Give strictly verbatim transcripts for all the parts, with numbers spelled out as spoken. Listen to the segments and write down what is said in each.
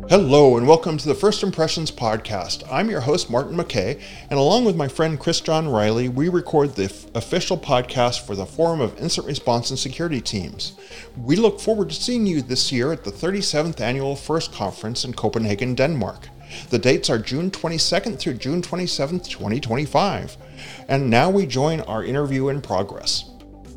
Hello and welcome to the First Impressions podcast. I'm your host, Martin McKay, and along with my friend Chris John Riley, we record the f- official podcast for the Forum of Incident Response and Security Teams. We look forward to seeing you this year at the thirty-seventh Annual FIRST Conference in Copenhagen, Denmark. The dates are June twenty-second through June twenty-seventh, twenty twenty-five. And now we join our interview in progress.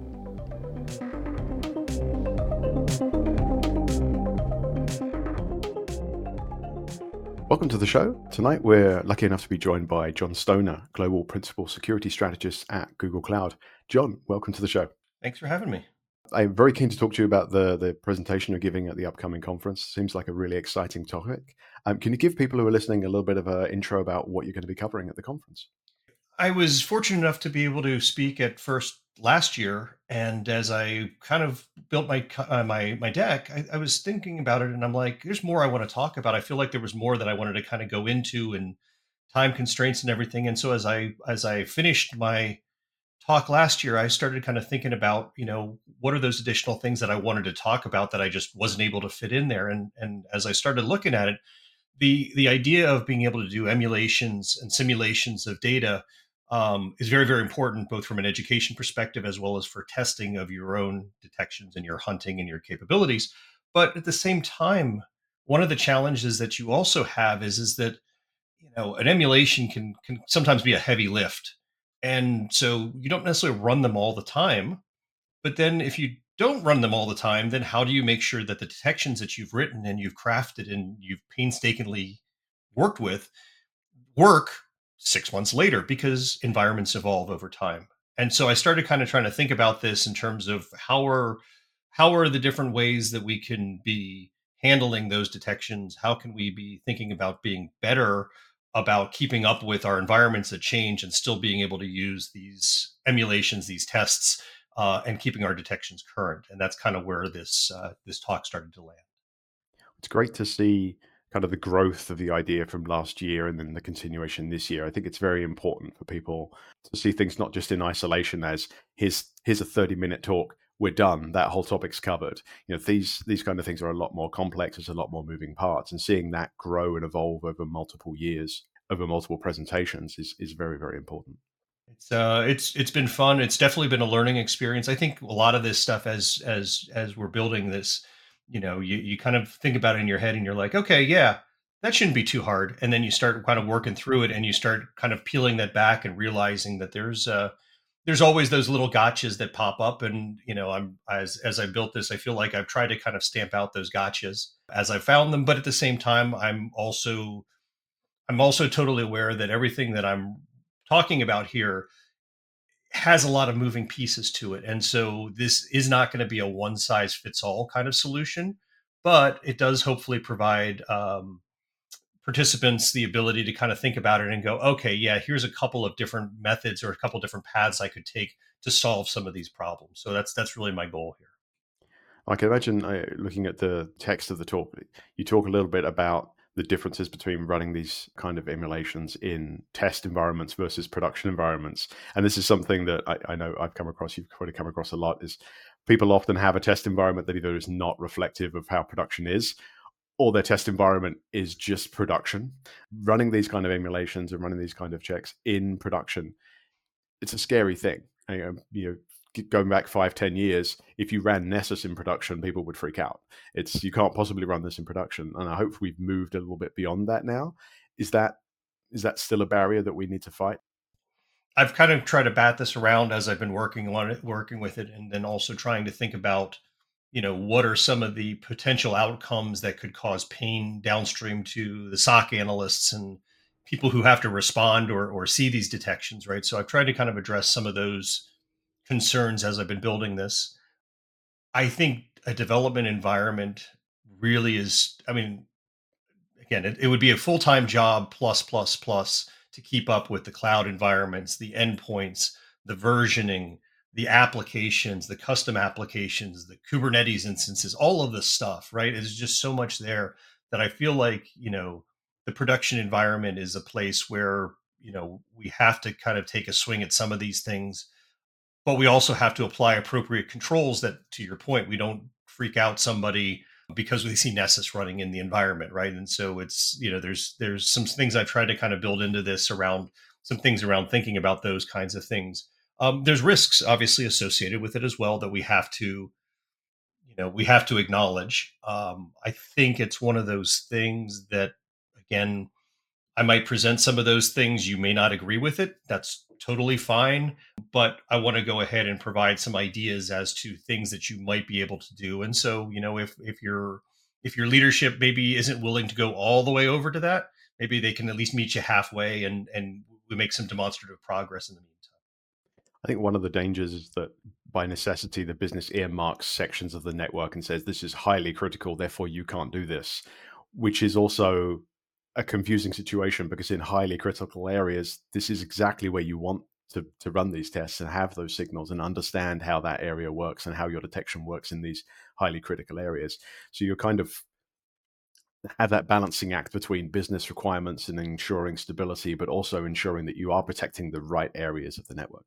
Welcome to the show. Tonight we're lucky enough to be joined by John Stoner, Global Principal Security Strategist at Google Cloud. John, welcome to the show. Thanks for having me. I'm very keen to talk to you about the, the presentation you're giving at the upcoming conference. Seems like a really exciting topic. Um, can you give people who are listening a little bit of an intro about what you're going to be covering at the conference? I was fortunate enough to be able to speak at FIRST last year, and as I kind of built my uh, my my deck, I, I was thinking about it, and I'm like, "There's more I want to talk about." I feel like there was more that I wanted to kind of go into, and time constraints and everything. And so as I as I finished my talk last year, I started kind of thinking about, you know, what are those additional things that I wanted to talk about that I just wasn't able to fit in there. And and as I started looking at it, the the idea of being able to do emulations and simulations of data um, is very, very important, both from an education perspective as well as for testing of your own detections and your hunting and your capabilities. But at the same time, one of the challenges that you also have is is that, you know, an emulation can can sometimes be a heavy lift, and so you don't necessarily run them all the time. But then if you don't run them all the time, then how do you make sure that the detections that you've written and you've crafted and you've painstakingly worked with work six months later, because environments evolve over time. And so I started kind of trying to think about this in terms of how are how are the different ways that we can be handling those detections? How can we be thinking about being better about keeping up with our environments that change and still being able to use these emulations, these tests, uh, and keeping our detections current? And that's kind of where this uh, this talk started to land. It's great to see kind of the growth of the idea from last year and then the continuation this year. I think it's very important for people to see things not just in isolation as here's here's a thirty minute talk, we're done, that whole topic's covered. You know, these these kind of things are a lot more complex, there's a lot more moving parts, and seeing that grow and evolve over multiple years, over multiple presentations is is very, very important. It's uh, it's it's been fun. It's definitely been a learning experience. I think a lot of this stuff, as as as we're building this, you know, you you kind of think about it in your head, and you're like, okay, yeah, that shouldn't be too hard. And then you start kind of working through it, and you start kind of peeling that back and realizing that there's uh there's always those little gotchas that pop up. And you know, I'm as as I built this, I feel like I've tried to kind of stamp out those gotchas as I found them. But at the same time, I'm also I'm also totally aware that everything that I'm talking about here has a lot of moving pieces to it. And so this is not going to be a one size fits all kind of solution, but it does hopefully provide um, participants the ability to kind of think about it and go, okay, yeah, here's a couple of different methods or a couple of different paths I could take to solve some of these problems. So that's that's really my goal here. I can imagine uh, looking at the text of the talk, you talk a little bit about the differences between running these kind of emulations in test environments versus production environments. And this is something that I, I know I've come across, you've probably come across a lot, is people often have a test environment that either is not reflective of how production is, or their test environment is just production. Running these kind of emulations and running these kind of checks in production, it's a scary thing. You know, you know, going back five, ten years, if you ran Nessus in production, people would freak out. It's you can't possibly run this in production, and I hope we've moved a little bit beyond that now. Is that is that still a barrier that we need to fight? I've kind of tried to bat this around as I've been working on it, working with it, and then also trying to think about, you know, what are some of the potential outcomes that could cause pain downstream to the S O C analysts and people who have to respond or or see these detections, right? So I've tried to kind of address some of those concerns as I've been building this. I think a development environment really is, I mean, again, it, it would be a full-time job plus plus plus to keep up with the cloud environments, the endpoints, the versioning, the applications, the custom applications, the Kubernetes instances, all of this stuff, right? There's just so much there that I feel like, you know, the production environment is a place where, you know, we have to kind of take a swing at some of these things, but we also have to apply appropriate controls that, to your point, we don't freak out somebody because they see Nessus running in the environment, right? And so it's, you know, there's there's some things I've tried to kind of build into this around some things around thinking about those kinds of things. Um, there's risks obviously associated with it as well that we have to, you know, we have to acknowledge. Um, I think it's one of those things that, again, I might present some of those things. You may not agree with it. That's totally fine. But I want to go ahead and provide some ideas as to things that you might be able to do. And so, you know, if if your if your leadership maybe isn't willing to go all the way over to that, maybe they can at least meet you halfway, and and we make some demonstrative progress in the meantime. I think one of the dangers is that by necessity, the business earmarks sections of the network and says this is highly critical, therefore you can't do this, which is also a confusing situation because in highly critical areas, this is exactly where you want to, to run these tests and have those signals and understand how that area works and how your detection works in these highly critical areas. So you're kind of have that balancing act between business requirements and ensuring stability, but also ensuring that you are protecting the right areas of the network.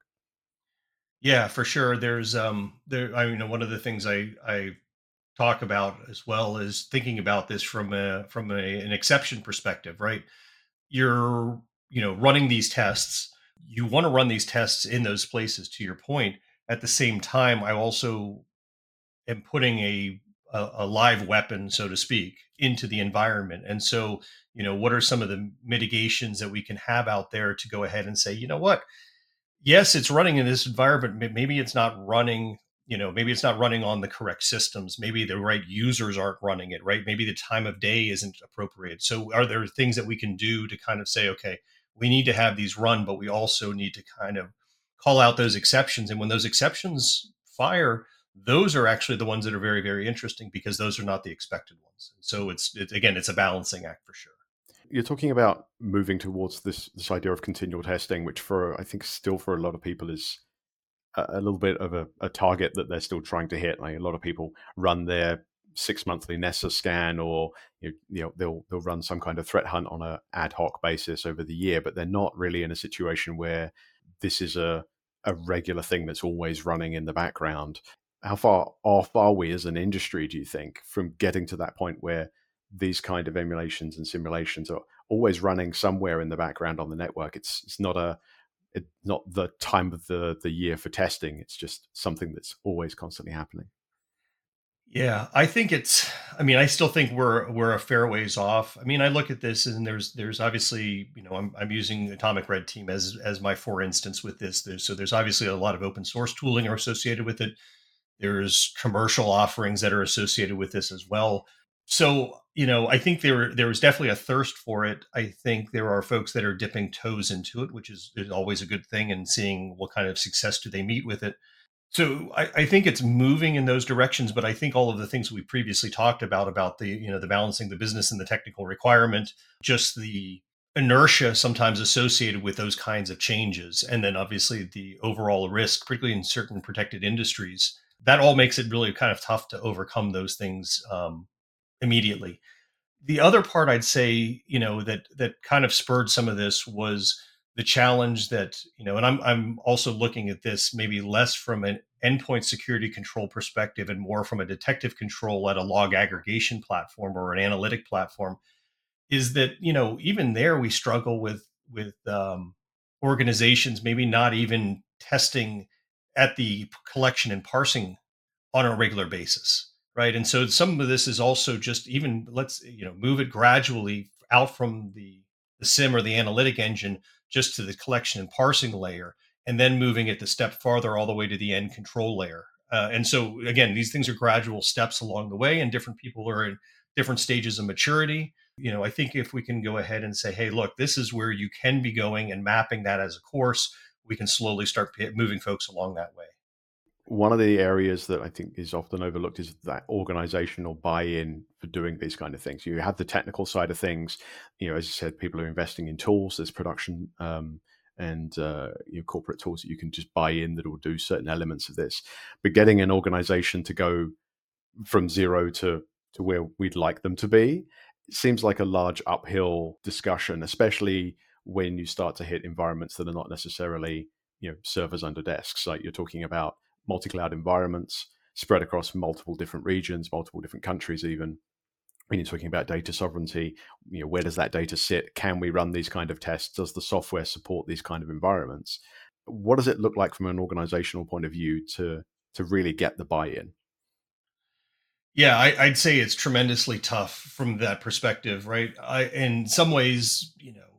Yeah, for sure. There's um there I mean one of the things I I talk about as well is thinking about this from a from a, an exception perspective, right? You're, you know, running these tests. You want to run these tests in those places, to your point. At the same time, I also am putting a a, a live weapon, so to speak, into the environment. And so, you know, what are some of the mitigations that we can have out there to go ahead and say, you know what, yes, it's running in this environment. May- Maybe it's not running, you know, maybe it's not running on the correct systems. Maybe the right users aren't running it, right? Maybe the time of day isn't appropriate. So are there things that we can do to kind of say, okay, we need to have these run, but we also need to kind of call out those exceptions. And when those exceptions fire, those are actually the ones that are very, very interesting because those are not the expected ones. So it's, it, again, it's a balancing act for sure. You're talking about moving towards this this idea of continual testing, which for I think still for a lot of people is a, a little bit of a, a target that they're still trying to hit. Like a lot of people run their six monthly Nessus scan, or you you know they'll they'll run some kind of threat hunt on a ad hoc basis over the year, but they're not really in a situation where this is a a regular thing that's always running in the background. How far off are we as an industry, do you think, from getting to that point where these kind of emulations and simulations are always running somewhere in the background on the network? It's it's not a it, not the time of the the year for testing. It's just something that's always constantly happening. Yeah, I think it's I mean, I still think we're we're a fair ways off. I mean, I look at this and there's there's obviously, you know, I'm I'm using Atomic Red Team as as my for instance with this. There's so there's obviously a lot of open source tooling are associated with it. There's commercial offerings that are associated with this as well. So, you know, I think there there was definitely a thirst for it. I think there are folks that are dipping toes into it, which is, is always a good thing, and seeing what kind of success do they meet with it. So I, I think it's moving in those directions, but I think all of the things we previously talked about, about the, you know, the balancing the business and the technical requirement, just the inertia sometimes associated with those kinds of changes. And then obviously the overall risk, particularly in certain protected industries, that all makes it really kind of tough to overcome those things um, immediately. The other part I'd say, you know, that that kind of spurred some of this was the challenge that, you know, and I'm I'm also looking at this maybe less from an endpoint security control perspective and more from a detective control at a log aggregation platform or an analytic platform, is that, you know, even there we struggle with with um, organizations maybe not even testing at the collection and parsing on a regular basis, right? And so some of this is also just even let's, you know, move it gradually out from the the sim or the analytic engine just to the collection and parsing layer, and then moving it the step farther all the way to the end control layer. Uh, and so again, these things are gradual steps along the way, and different people are in different stages of maturity. You know, I think if we can go ahead and say, hey, look, this is where you can be going, and mapping that as a course, we can slowly start p- moving folks along that way. One of the areas that I think is often overlooked is that organizational buy-in for doing these kind of things. You have the technical side of things. You know, as you said, people are investing in tools. There's production um, and uh, you know, corporate tools that you can just buy in that will do certain elements of this. But getting an organization to go from zero to to where we'd like them to be, it seems like a large uphill discussion, especially when you start to hit environments that are not necessarily, you know, servers under desks. Like you're talking about multi-cloud environments. spread across multiple different regions, multiple different countries even. When you're talking about data sovereignty, you know, where does that data sit? Can we run these kind of tests? Does the software support these kind of environments? What does it look like from an organizational point of view to to really get the buy-in? Yeah, I, I'd say it's tremendously tough from that perspective, right? I, in some ways, you know,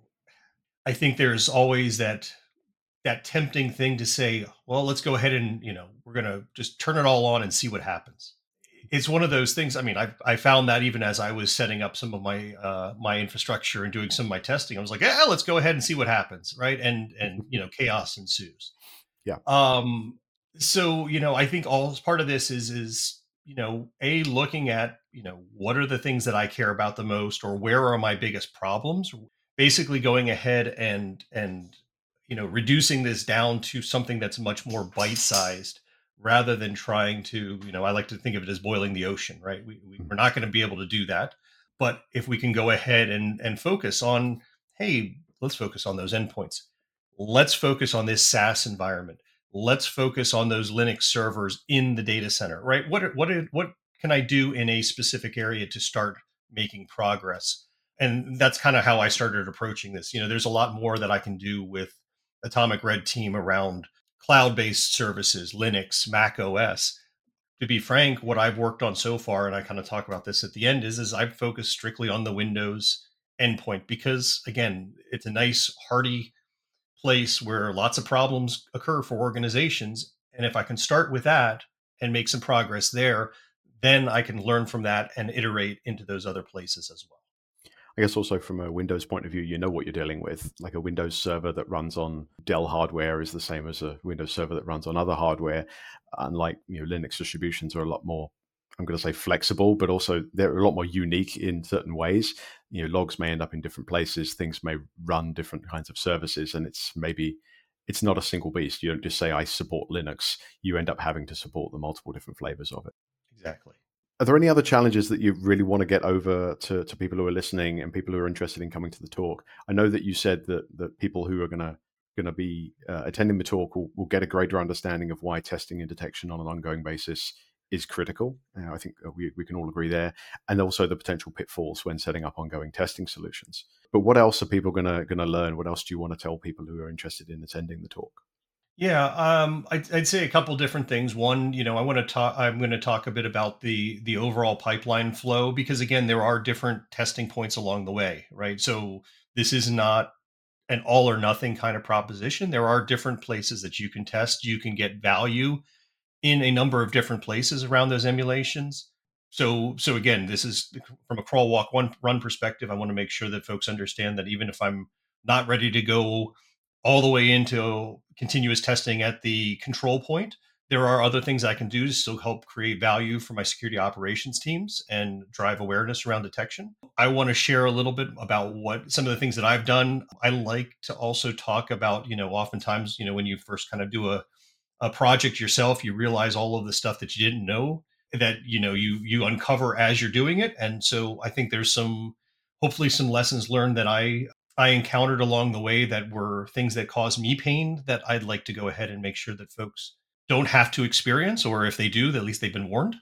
I think there's always that that tempting thing to say, well, let's go ahead and, you know, we're going to just turn it all on and see what happens. It's one of those things. I mean, I I found that even as I was setting up some of my uh, my infrastructure and doing some of my testing, I was like, yeah, let's go ahead and see what happens, right? And and you know, chaos ensues. Yeah. Um. So you know, I think all part of this is is you know, a looking at you know what are the things that I care about the most, or where are my biggest problems. Basically, going ahead and and you know reducing this down to something that's much more bite sized rather than trying to, you know, I like to think of it as boiling the ocean, right? We, we, we're not going to be able to do that. But if we can go ahead and, and focus on, hey, let's focus on those endpoints. Let's focus on this SaaS environment. Let's focus on those Linux servers in the data center, right? What, what, what can I do in a specific area to start making progress? And that's kind of how I started approaching this. You know, there's a lot more that I can do with Atomic Red Team around cloud-based services, Linux, Mac O S. To be frank, what I've worked on so far, and I kind of talk about this at the end, is, is I've focused strictly on the Windows endpoint because, again, it's a nice, hearty place where lots of problems occur for organizations. And if I can start with that and make some progress there, then I can learn from that and iterate into those other places as well. I guess also from a Windows point of view, you know what you're dealing with. Like a Windows server that runs on Dell hardware is the same as a Windows server that runs on other hardware. Unlike, you know, Linux distributions are a lot more, I'm going to say flexible, but also they're a lot more unique in certain ways. You know, logs may end up in different places. Things may run different kinds of services, and it's maybe it's not a single beast. You don't just say I support Linux. You end up having to support the multiple different flavors of it. Exactly. Are there any other challenges that you really want to get over to, to people who are listening and people who are interested in coming to the talk? I know that you said that that people who are going to going to be uh, attending the talk will, will get a greater understanding of why testing and detection on an ongoing basis is critical. Uh, I think we, we can all agree there, and also the potential pitfalls when setting up ongoing testing solutions. But what else are people going to going to learn? What else do you want to tell people who are interested in attending the talk? Yeah, um, I'd, I'd say a couple different things. One, you know, I want to talk. I'm going to talk a bit about the the overall pipeline flow because, again, there are different testing points along the way, right? So this is not an all or nothing kind of proposition. There are different places that you can test. You can get value in a number of different places around those emulations. So, so again, this is from a crawl, walk, one run perspective. I want to make sure that folks understand that even if I'm not ready to go all the way into continuous testing at the control point, there are other things I can do to still help create value for my security operations teams and drive awareness around detection. I want to share a little bit about what some of the things that I've done. I like to also talk about, you know, oftentimes, you know, when you first kind of do a, a project yourself, you realize all of the stuff that you didn't know that, you know, you, you uncover as you're doing it. And so I think there's some, hopefully some lessons learned that I I encountered along the way that were things that caused me pain that I'd like to go ahead and make sure that folks don't have to experience, or if they do, at least they've been warned.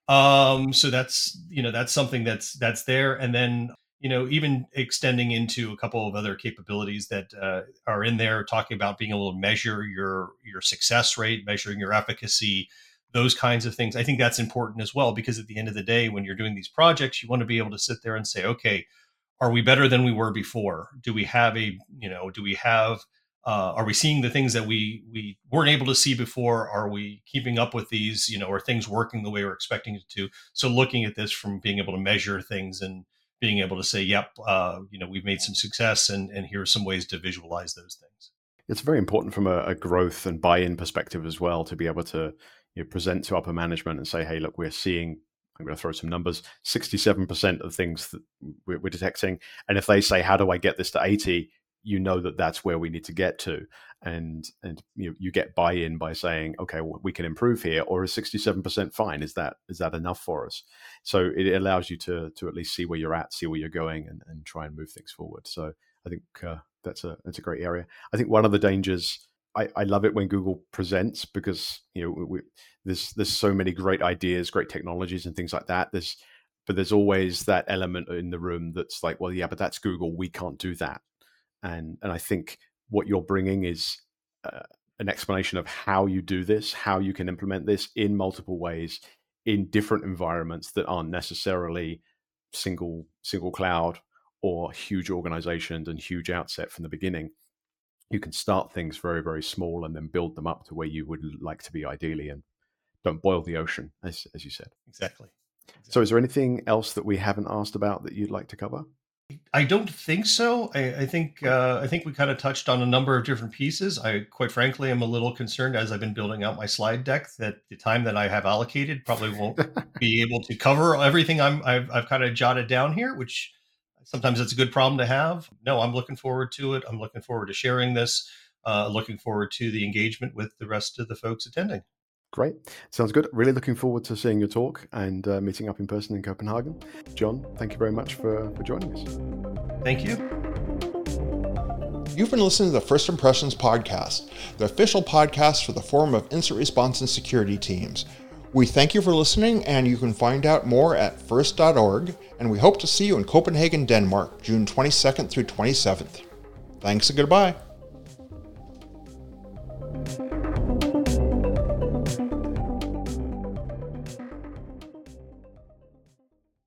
Um, so that's, you know, that's something that's, that's there. And then, you know, even extending into a couple of other capabilities that uh, are in there, talking about being able to measure your, your success rate, measuring your efficacy, those kinds of things. I think that's important as well, because at the end of the day, when you're doing these projects, you want to be able to sit there and say, okay, are we better than we were before? Do we have a, you know, do we have, uh, are we seeing the things that we we weren't able to see before? Are we keeping up with these, you know, are things working the way we're expecting it to? So looking at this from being able to measure things and being able to say, yep, uh, you know, we've made some success and, and here are some ways to visualize those things. It's very important from a, a growth and buy-in perspective as well to be able to, you know, present to upper management and say, hey, look, we're seeing, I'm going to throw some numbers, sixty-seven percent of things that we're, we're detecting. And if they say, how do I get this to eighty? You know that that's where we need to get to. And and you you get buy-in by saying, okay, well, we can improve here, or is sixty-seven percent fine? Is that is that enough for us? So it allows you to to at least see where you're at, see where you're going, and, and try and move things forward. So I think uh, that's a that's a great area. I think one of the dangers I, I love it when Google presents, because you know we, there's there's so many great ideas, great technologies, and things like that. There's but there's always that element in the room that's like, well, yeah, but that's Google. We can't do that. And and I think what you're bringing is uh, an explanation of how you do this, how you can implement this in multiple ways in different environments that aren't necessarily single single cloud or huge organizations and huge outset from the beginning. You can start things very, very small and then build them up to where you would like to be ideally, and don't boil the ocean, as, as you said. Exactly. exactly. So is there anything else that we haven't asked about that you'd like to cover? I don't think so. I, I think uh, I think we kind of touched on a number of different pieces. I, quite frankly, am a little concerned as I've been building out my slide deck that the time that I have allocated probably won't be able to cover everything I'm, I've, I've kind of jotted down here, which sometimes it's a good problem to have. No, I'm looking forward to it. I'm looking forward to sharing this. Uh, looking forward to the engagement with the rest of the folks attending. Great. Sounds good. Really looking forward to seeing your talk and uh, meeting up in person in Copenhagen. John, thank you very much for, for joining us. Thank you. You've been listening to the First Impressions podcast, the official podcast for the Forum of Incident Response and Security Teams. We thank you for listening, and you can find out more at first dot org, and we hope to see you in Copenhagen, Denmark, June twenty-second through twenty-seventh. Thanks and goodbye.